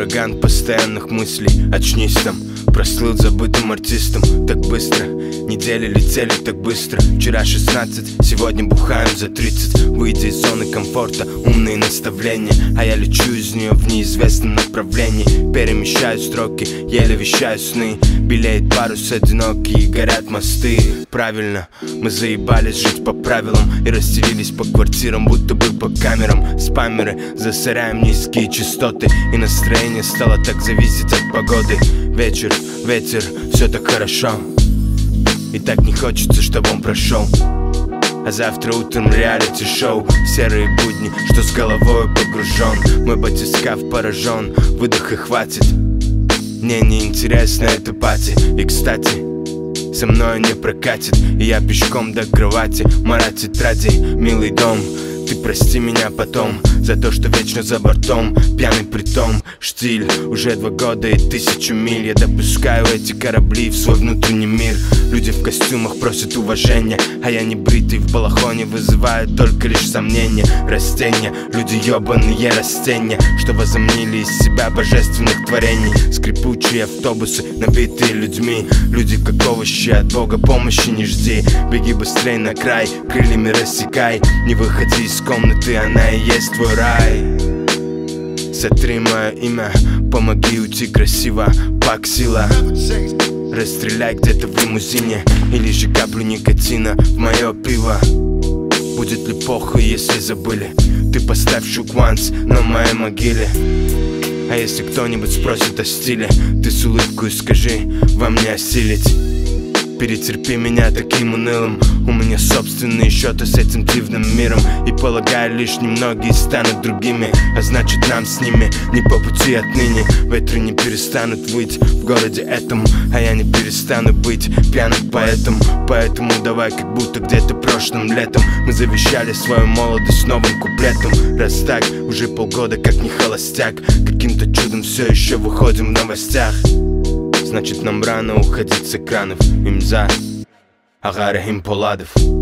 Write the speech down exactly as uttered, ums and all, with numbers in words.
ураган постоянных мыслей. Очнись там, прослыл забытым артистом. Так быстро, недели летели так быстро. Вчера шестнадцать, сегодня бухаем за тридцать. Выйди из зоны комфорта, умные наставления, а я лечу из нее в неизвестном направлении. Перемещаю строки, еле вещаю сны. Белеет парус одинокий и горят мосты. Правильно, мы заебались жить по правилам и расселились по квартирам, будто бы по камерам. Спамеры, засоряем низкие частоты, и настроение стало так зависеть от погоды. Вечер, ветер, все так хорошо, и так не хочется, чтобы он прошел. А завтра утром реалити-шоу, серые будни, что с головой погружен. Мой батискаф поражен, выдоха хватит, мне не интересно это пати. И кстати, со мной не прокатит, и я пешком до кровати. Моя тетради, милый дом, ты прости меня потом за то, что вечно за бортом, пьяный притом. Штиль, уже два года и тысячу миль. Я допускаю эти корабли в свой внутренний мир. Люди в костюмах просят уважения, а я не бритый в балахоне вызываю только лишь сомнения. Растения, люди ебаные растения, что возомнили из себя божественных творений. Скрипучие автобусы, набитые людьми. Люди как овощи, от Бога помощи не жди. Беги быстрей на край, крыльями рассекай. Не выходи из комнаты, она и есть твой рай. Сотри мое имя, помоги уйти красиво, пак сила. Расстреляй где-то в лимузине, или же каплю никотина в мое пиво. Будет ли похуй, если забыли? Ты поставь шук ванс на моей могиле. А если кто-нибудь спросит о стиле, ты с улыбкой скажи, вам не осилить. Перетерпи меня таким унылым, у меня собственные счеты с этим дивным миром. И полагаю, лишь немногие станут другими, а значит нам с ними не по пути отныне. Ветры не перестанут выть в городе этом, а я не перестану быть пьяным поэтом. Поэтому давай как будто где-то прошлым летом мы завещали свою молодость новым куплетом. Раз так, уже полгода как не холостяк, каким-то чудом все еще выходим в новостях. Значит нам рано уходить с экранов. Имза, Агара Имполадов.